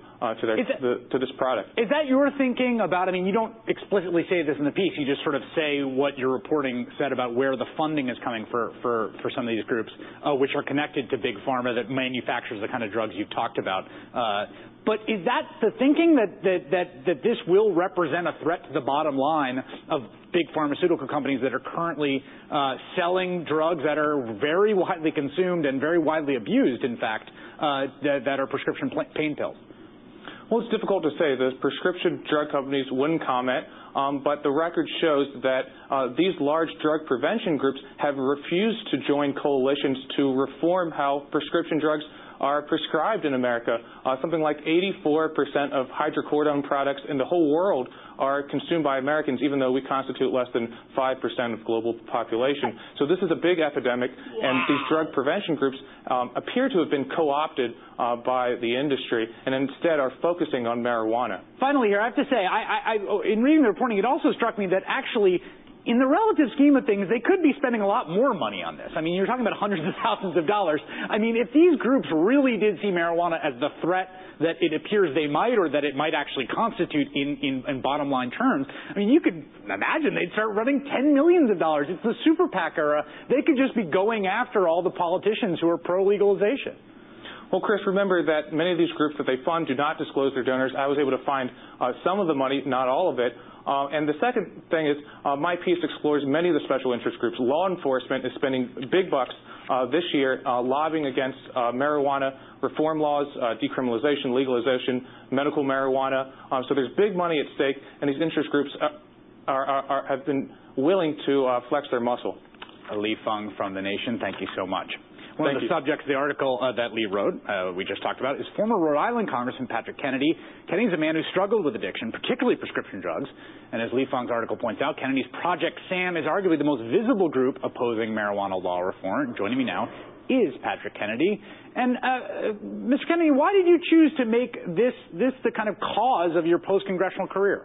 to this product. Is that your thinking about, I mean, you don't explicitly say this in the piece, you just sort of say what your reporting said about where the funding is coming for some of these groups, which are connected to Big Pharma that manufactures the kind of drugs you've talked about. But is that the thinking that this will represent a threat to the bottom line of big pharmaceutical companies that are currently selling drugs that are very widely consumed and very widely abused, in fact, that are prescription pain pills? Well, it's difficult to say. The prescription drug companies wouldn't comment, but the record shows that these large drug prevention groups have refused to join coalitions to reform how prescription drugs are prescribed in America. Something like 84% of hydrocodone products in the whole world are consumed by Americans, even though we constitute less than 5% of global population. So this is a big epidemic, and these drug prevention groups appear to have been co-opted by the industry and instead are focusing on marijuana. Finally here, I have to say, in reading the reporting, it also struck me that actually in the relative scheme of things, they could be spending a lot more money on this. I mean, you're talking about hundreds of thousands of dollars. I mean, if these groups really did see marijuana as the threat that it appears they might, or that it might actually constitute in bottom line terms, I mean, you could imagine they'd start running $10 millions. It's the super PAC era. They could just be going after all the politicians who are pro-legalization. Well, Chris, remember that many of these groups that they fund do not disclose their donors. I was able to find some of the money, not all of it. And the second thing is my piece explores many of the special interest groups. Law enforcement is spending big bucks this year lobbying against marijuana reform laws, decriminalization, legalization, medical marijuana. So there's big money at stake, and these interest groups have been willing to flex their muscle. Lee Fung from The Nation, thank you so much. One of the subjects of the article that Lee wrote, we just talked about, is former Rhode Island Congressman Patrick Kennedy. Kennedy's a man who struggled with addiction, particularly prescription drugs. And as Lee Fung's article points out, Kennedy's Project SAM is arguably the most visible group opposing marijuana law reform. Joining me now is Patrick Kennedy. And Mr. Kennedy, why did you choose to make this the kind of cause of your post-congressional career?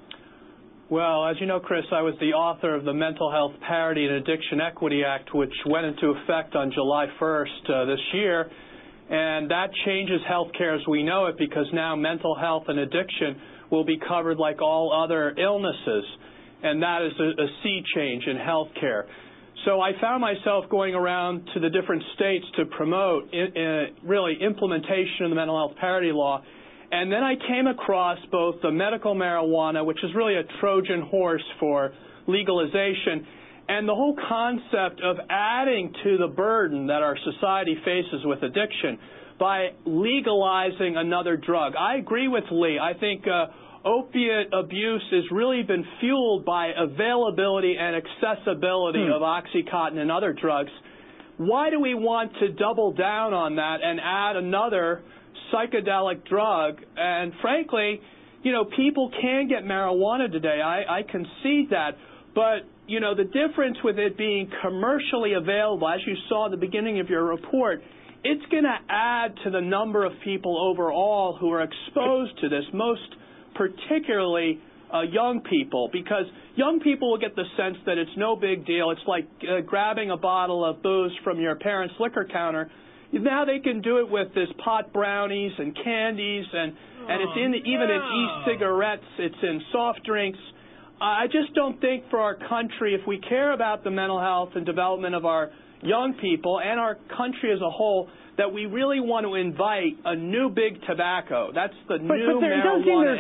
Well, as you know, Chris, I was the author of the Mental Health Parity and Addiction Equity Act, which went into effect on July 1st this year. And that changes health care as we know it, because now mental health and addiction will be covered like all other illnesses. And that is a sea change in health care. So I found myself going around to the different states to promote really implementation of the mental health parity law. And then I came across both the medical marijuana, which is really a Trojan horse for legalization, and the whole concept of adding to the burden that our society faces with addiction by legalizing another drug. I agree with Lee. I think opiate abuse has really been fueled by availability and accessibility of OxyContin and other drugs. Why do we want to double down on that and add another psychedelic drug? And frankly, you know, people can get marijuana today. I concede that. But, you know, the difference with it being commercially available, as you saw at the beginning of your report, it's going to add to the number of people overall who are exposed to this, most particularly young people, because young people will get the sense that it's no big deal. It's like grabbing a bottle of booze from your parents' liquor counter. Now they can do it with this pot brownies and candies, and it's even in e-cigarettes, it's in soft drinks. I just don't think for our country, if we care about the mental health and development of our young people and our country as a whole, that we really want to invite a new big tobacco. That's the new marijuana But there does seem there's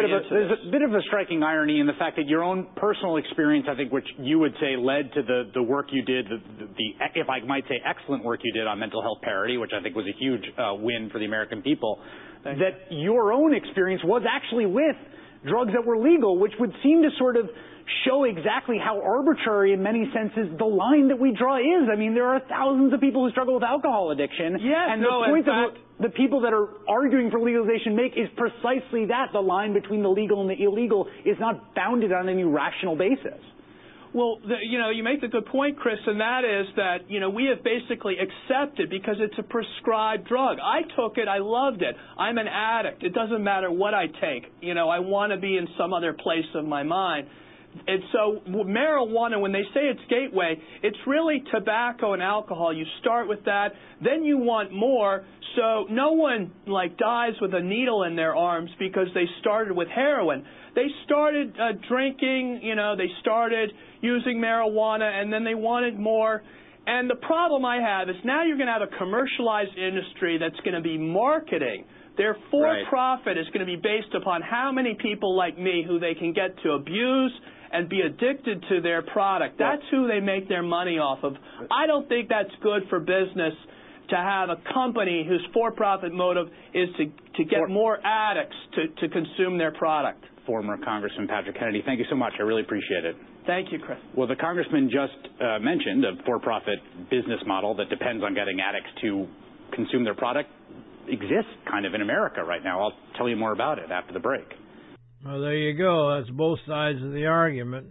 a bit of a striking irony in the fact that your own personal experience, I think, which you would say led to the work you did, the if I might say excellent work you did on mental health parity, which I think was a huge win for the American people, that your own experience was actually with drugs that were legal, which would seem to sort of show exactly how arbitrary in many senses the line that we draw is. I mean, there are thousands of people who struggle with alcohol addiction. Yes, and the point that the people that are arguing for legalization make is precisely that. The line between the legal and the illegal is not bounded on any rational basis. Well, you know, you make the good point, Chris, and that is that, you know, we have basically accepted because it's a prescribed drug. I took it. I loved it. I'm an addict. It doesn't matter what I take. You know, I want to be in some other place of my mind. And so marijuana, when they say it's gateway, it's really tobacco and alcohol. You start with that, then you want more. So no one dies with a needle in their arms because they started with heroin. They started drinking, you know, they started using marijuana, and then they wanted more. And the problem I have is now you're going to have a commercialized industry that's going to be marketing. Their for-profit is going to be based upon how many people like me who they can get to abuse and be addicted to their product. That's who they make their money off of. I don't think that's good for business to have a company whose for-profit motive is to get more addicts to consume their product. Former Congressman Patrick Kennedy, thank you so much. I really appreciate it. Thank you, Chris. Well, the congressman just mentioned a for-profit business model that depends on getting addicts to consume their product exists kind of in America right now. I'll tell you more about it after the break. Well, there you go. That's both sides of the argument.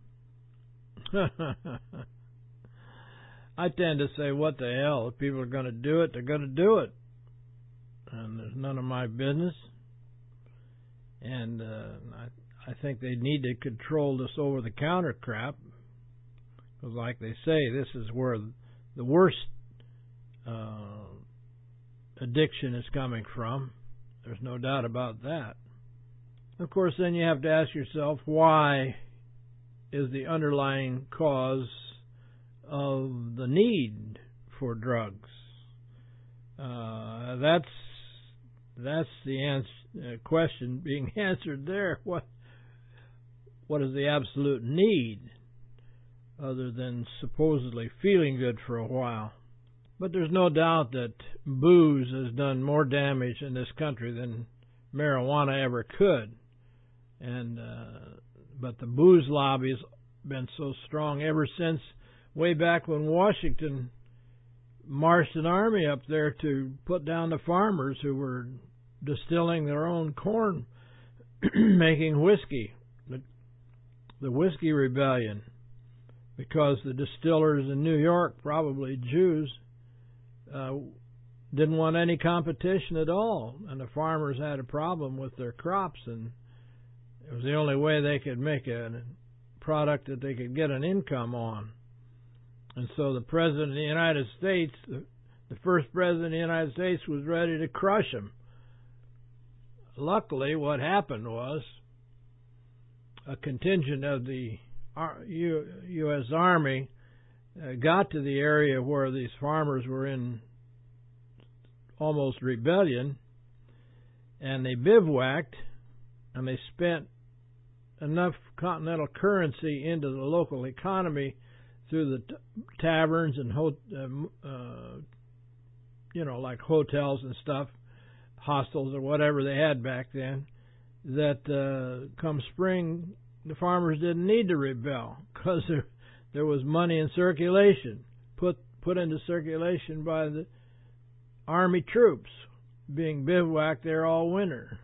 I tend to say, what the hell? If people are going to do it, they're going to do it. And there's none of my business. And I think they need to control this over-the-counter crap Because like they say, this is where the worst addiction is coming from. There's no doubt about that. Of course, then you have to ask yourself, why is the underlying cause of the need for drugs? That's the question being answered there. What is the absolute need, other than supposedly feeling good for a while? But there's no doubt that booze has done more damage in this country than marijuana ever could. And but the booze lobby has been so strong ever since way back when Washington marched an army up there to put down the farmers who were distilling their own corn, making whiskey, the Whiskey Rebellion, because the distillers in New York, probably Jews, didn't want any competition at all, and the farmers had a problem with their crops, and it was the only way they could make a product that they could get an income on. And so the President of the United States, the first President of the United States, was ready to crush them. Luckily, what happened was a contingent of the U.S. Army got to the area where these farmers were in almost rebellion, and they bivouacked, and they spent enough continental currency into the local economy through the taverns and like hotels and stuff, hostels or whatever they had back then, that come spring the farmers didn't need to rebel because there was money in circulation, put into circulation by the army troops being bivouacked there all winter.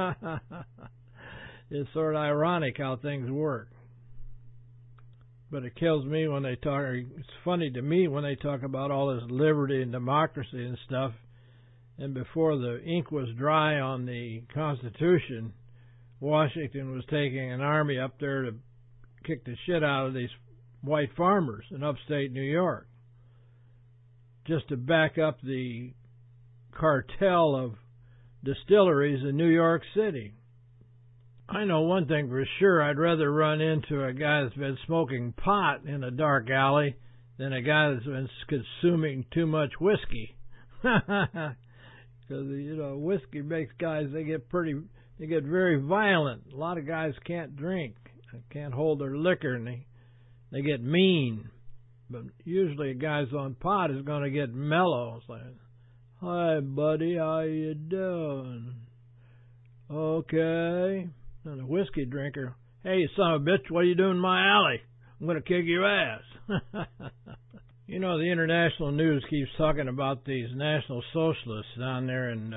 It's sort of ironic how things work. But it kills me when they talk, or it's funny to me when they talk about all this liberty and democracy and stuff, and before the ink was dry on the Constitution, Washington was taking an army up there to kick the shit out of these white farmers in upstate New York, just to back up the cartel of distilleries in New York City. I know one thing for sure, I'd rather run into a guy that's been smoking pot in a dark alley than a guy that's been consuming too much whiskey. Because, whiskey makes guys, they get very violent. A lot of guys can't drink, can't hold their liquor, and they get mean. But usually a guy's on pot is going to get mellow. It's like, hi, buddy, how you doing? Okay. And a whiskey drinker, hey, you son of a bitch, what are you doing in my alley? I'm going to kick your ass. The international news keeps talking about these National Socialists down there in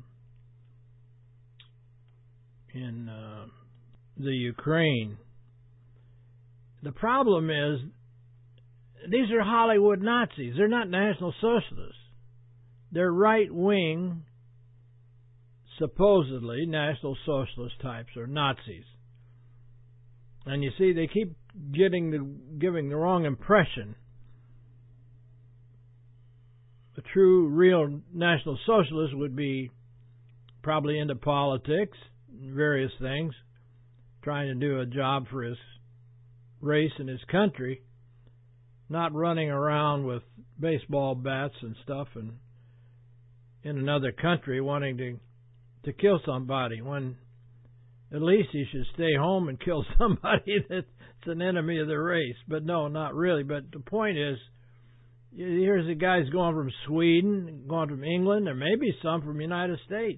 the Ukraine. The problem is, these are Hollywood Nazis. They're not National Socialists. They're right-wing, supposedly National Socialist types, or Nazis. And you see, they keep giving the wrong impression. A true, real National Socialist would be probably into politics, various things, trying to do a job for his race and his country, not running around with baseball bats and stuff and in another country wanting to kill somebody, when at least he should stay home and kill somebody that's an enemy of the race. But no, not really. But the point is, here's the guys going from Sweden, going from England, or maybe some from the United States.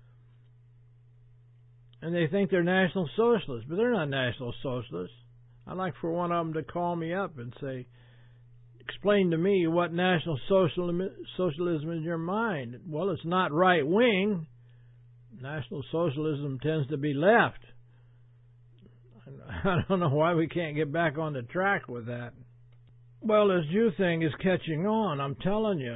And they think they're National Socialists, but they're not National Socialists. I'd like for one of them to call me up and say, explain to me what National Socialism is in your mind. Well, it's not right-wing. National Socialism tends to be left. I don't know why we can't get back on the track with that. Well, this Jew thing is catching on, I'm telling you.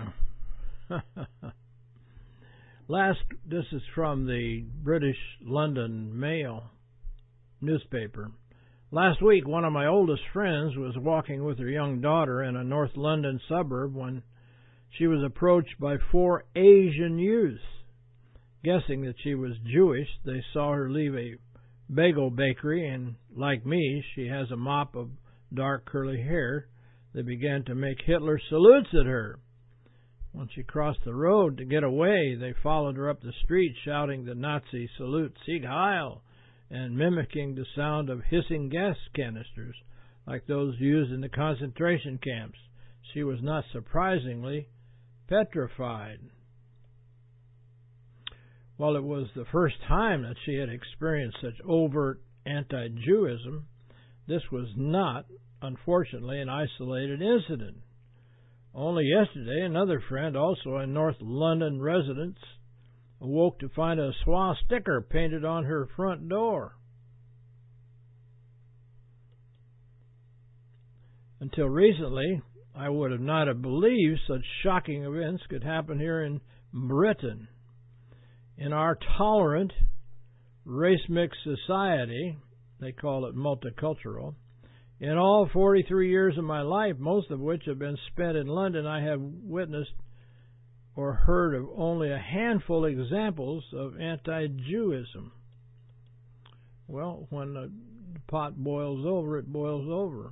This is from the British London Mail newspaper. Last week, one of my oldest friends was walking with her young daughter in a North London suburb when she was approached by 4 Asian youths. Guessing that she was Jewish, they saw her leave a bagel bakery, and like me, she has a mop of dark curly hair. They began to make Hitler salutes at her. When she crossed the road to get away, they followed her up the street shouting the Nazi salute, Sieg Heil, and mimicking the sound of hissing gas canisters like those used in the concentration camps. She was not surprisingly petrified. While it was the first time that she had experienced such overt anti-Jewism, this was not, unfortunately, an isolated incident. Only yesterday, another friend, also a North London resident, awoke to find a swastika painted on her front door. Until recently, I would have not have believed such shocking events could happen here in Britain. In our tolerant, race-mixed society, they call it multicultural, in all 43 years of my life, most of which have been spent in London, I have witnessed or heard of only a handful of examples of anti-Jewism. Well, when the pot boils over, it boils over.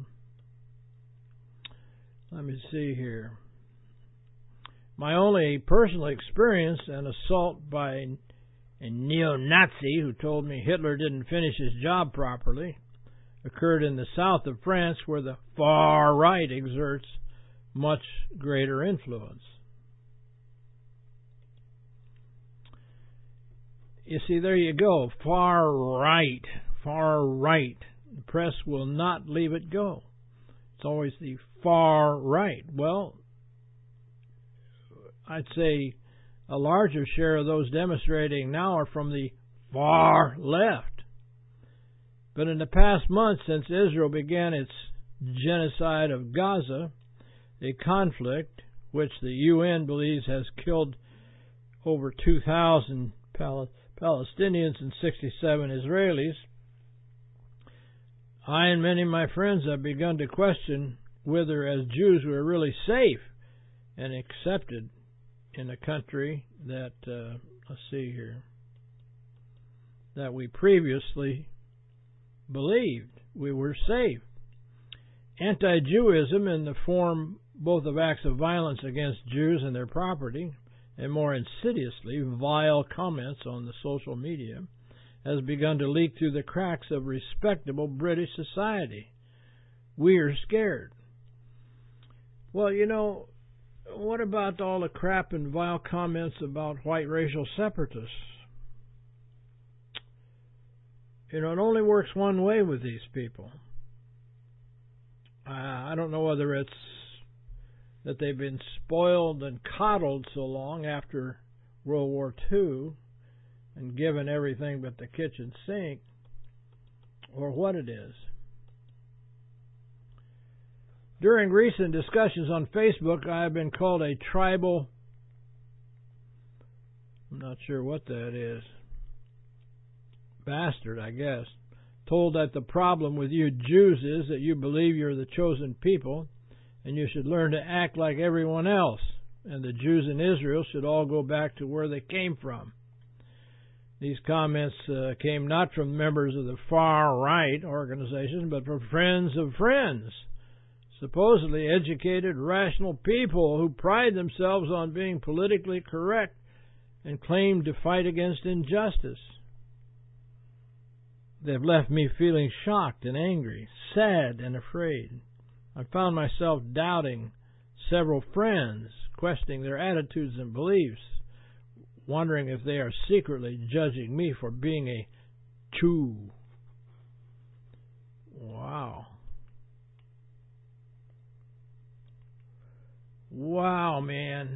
Let me see here. My only personal experience, an assault by a neo-Nazi who told me Hitler didn't finish his job properly, occurred in the south of France, where the far right exerts much greater influence. You see, there you go. Far right. Far right. The press will not leave it go. It's always the far right. Well, I'd say a larger share of those demonstrating now are from the far left. But in the past month, since Israel began its genocide of Gaza, a conflict which the UN believes has killed over 2,000 Palestinians and 67 Israelis, I and many of my friends have begun to question whether as Jews we are really safe and accepted in a country that, let's see here, that we previously believed we were safe. Anti-Jewism, in the form both of acts of violence against Jews and their property, and more insidiously, vile comments on the social media, has begun to leak through the cracks of respectable British society. We are scared. Well, you know, what about all the crap and vile comments about white racial separatists? You know, it only works one way with these people. I don't know whether it's that they've been spoiled and coddled so long after World War II and given everything but the kitchen sink, or what it is. During recent discussions on Facebook, I have been called a tribal, I'm not sure what that is, bastard, I guess, told that the problem with you Jews is that you believe you're the chosen people and you should learn to act like everyone else, and the Jews in Israel should all go back to where they came from. These comments came not from members of the far-right organization, but from friends of friends, supposedly educated, rational people who pride themselves on being politically correct and claim to fight against injustice. They've left me feeling shocked and angry, sad and afraid. I found myself doubting several friends, questioning their attitudes and beliefs, wondering if they are secretly judging me for being a Jew. Wow. Wow, man.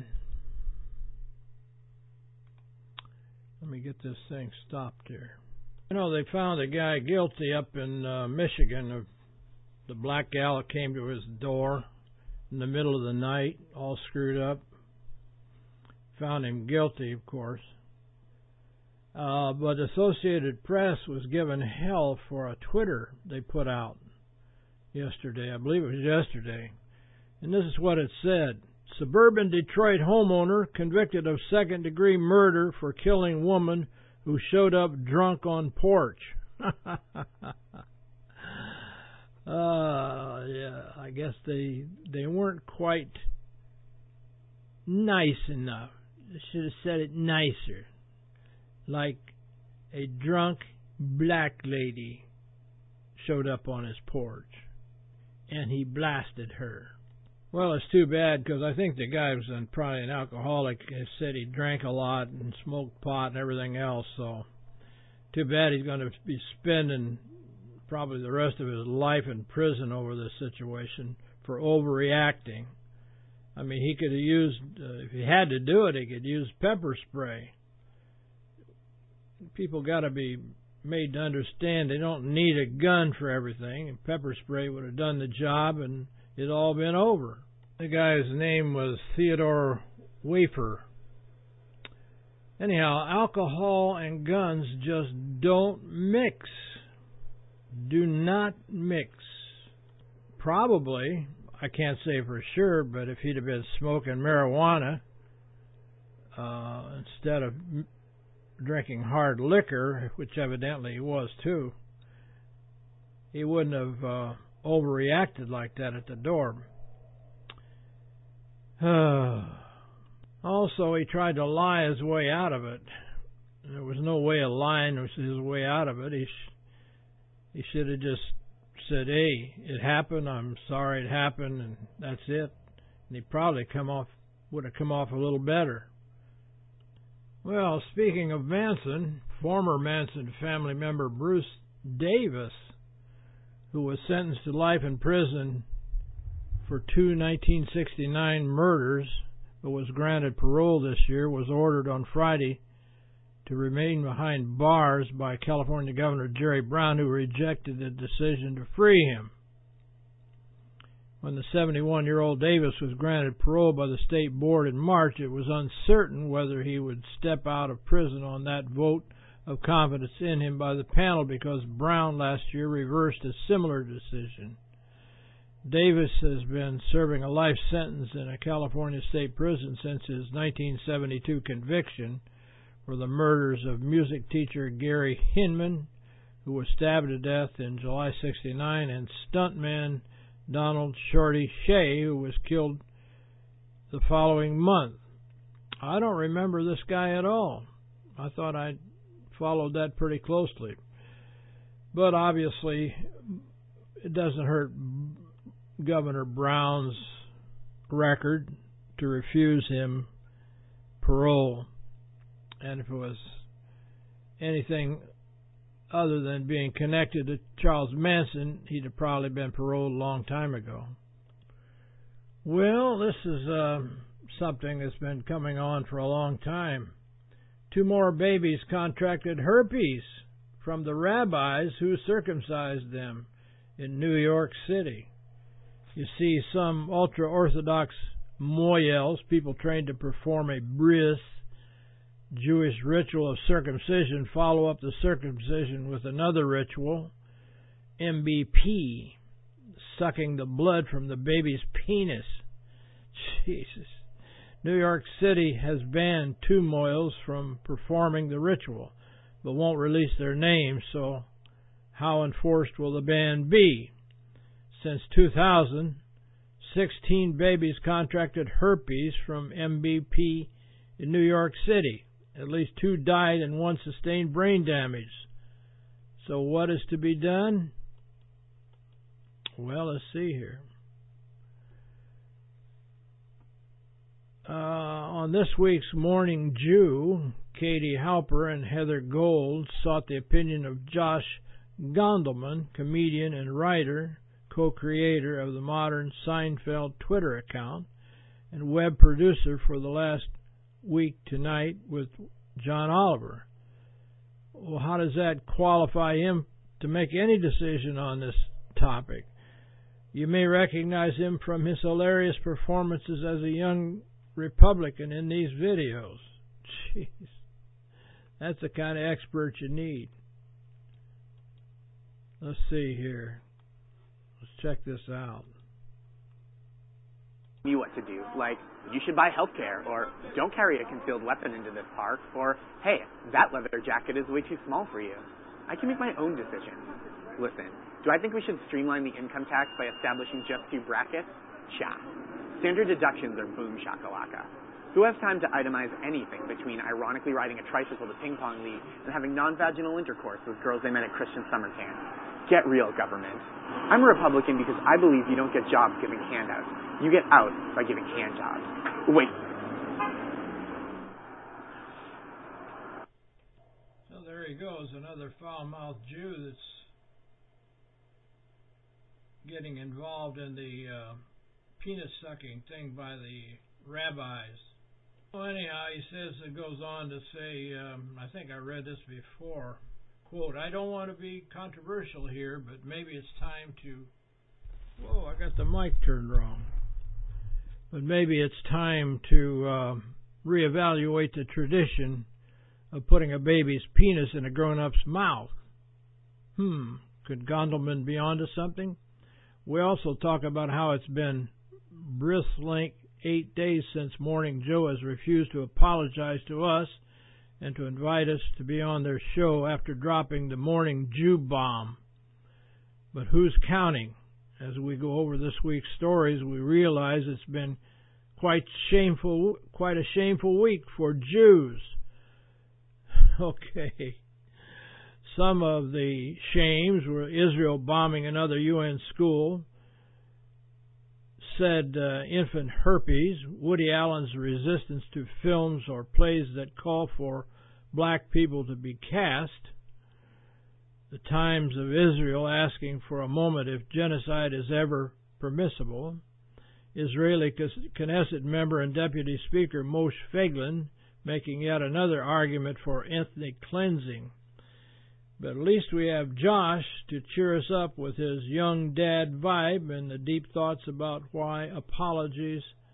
Let me get this thing stopped here. You know, they found a guy guilty up in Michigan of the black gal that came to his door in the middle of the night, all screwed up. Found him guilty, of course. But Associated Press was given hell for a Twitter they put out yesterday. I believe it was yesterday. And this is what it said. Suburban Detroit homeowner convicted of second-degree murder for killing woman who showed up drunk on porch. Yeah, I guess they weren't quite nice enough. They should have said it nicer. Like a drunk black lady showed up on his porch and he blasted her. Well, it's too bad because I think the guy was probably an alcoholic. He said he drank a lot and smoked pot and everything else, so too bad he's going to be spending probably the rest of his life in prison over this situation for overreacting. I mean, he could have used, if he had to do it, he could use pepper spray. People got to be made to understand they don't need a gun for everything, and pepper spray would have done the job and it'd all been over. The guy's name was Theodore Wafer. Anyhow, alcohol and guns just don't mix. Do not mix. Probably, I can't say for sure, but if he'd have been smoking marijuana instead of drinking hard liquor, which evidently he was too, he wouldn't have overreacted like that at the door. Also, he tried to lie his way out of it. There was no way of lying his way out of it. He should have just said, "Hey, it happened. I'm sorry it happened," and that's it. And he probably would have come off a little better. Well, speaking of Manson, former Manson family member Bruce Davis, who was sentenced to life in prison for 2 1969 murders, but was granted parole this year, was ordered on Friday to remain behind bars by California Governor Jerry Brown, who rejected the decision to free him. When the 71-year-old Davis was granted parole by the state board in March, it was uncertain whether he would step out of prison on that vote of confidence in him by the panel, because Brown last year reversed a similar decision. Davis has been serving a life sentence in a California state prison since his 1972 conviction for the murders of music teacher Gary Hinman, who was stabbed to death in July '69, and stuntman Donald Shorty Shea, who was killed the following month. I don't remember this guy at all. I thought I'd followed that pretty closely. But obviously, it doesn't hurt Governor Brown's record to refuse him parole. And if it was anything other than being connected to Charles Manson, he'd have probably been paroled a long time ago. Well, this is something that's been coming on for a long time. 2 more babies contracted herpes from the rabbis who circumcised them in New York City. You see, some ultra-Orthodox moyels, people trained to perform a bris, Jewish ritual of circumcision, follow up the circumcision with another ritual, MBP, sucking the blood from the baby's penis. Jesus. New York City has banned 2 moyels from performing the ritual, but won't release their names, so how enforced will the ban be? Since 2000, 16 babies contracted herpes from MBP in New York City. At least 2 died and 1 sustained brain damage. So what is to be done? Well, let's see here. On this week's Morning Jew, Katie Halper and Heather Gold sought the opinion of Josh Gondelman, comedian and writer, co-creator of the modern Seinfeld Twitter account, and web producer for the last week tonight with John Oliver. Well, how does that qualify him to make any decision on this topic? You may recognize him from his hilarious performances as a young Republican in these videos. Jeez. That's the kind of expert you need. Let's see here. Let's check this out. Me what to do, like you should buy health care, or don't carry a concealed weapon into this park, or hey, that leather jacket is way too small for you. I can make my own decisions. Listen, do I think we should streamline the income tax by establishing just 2 brackets? Cha. Standard deductions are boom shakalaka. Who has time to itemize anything between ironically riding a tricycle to ping pong league and having non-vaginal intercourse with girls they met at Christian summer camp? Get real, government. I'm a Republican because I believe you don't get jobs giving handouts. You get out by giving hand jobs. Wait. So there he goes, another foul-mouthed Jew that's getting involved in the penis-sucking thing by the rabbis. Well, anyhow, he says, it goes on to say, I think I read this before, quote, I don't want to be controversial here, but maybe it's time to... Whoa, I got the mic turned wrong. But maybe it's time to reevaluate the tradition of putting a baby's penis in a grown-up's mouth. Could Gondelman be onto something? We also talk about how it's been bristlink 8 days since Morning Joe has refused to apologize to us and to invite us to be on their show after dropping the Morning Jew bomb. But who's counting? As we go over this week's stories, we realize it's been quite a shameful week for Jews. Okay. Some of the shames were Israel bombing another UN school, said infant herpes, Woody Allen's resistance to films or plays that call for black people to be cast, the Times of Israel asking for a moment if genocide is ever permissible, Israeli Knesset member and Deputy Speaker Moshe Feiglin making yet another argument for ethnic cleansing. But at least we have Josh to cheer us up with his young dad vibe and the deep thoughts about why apologies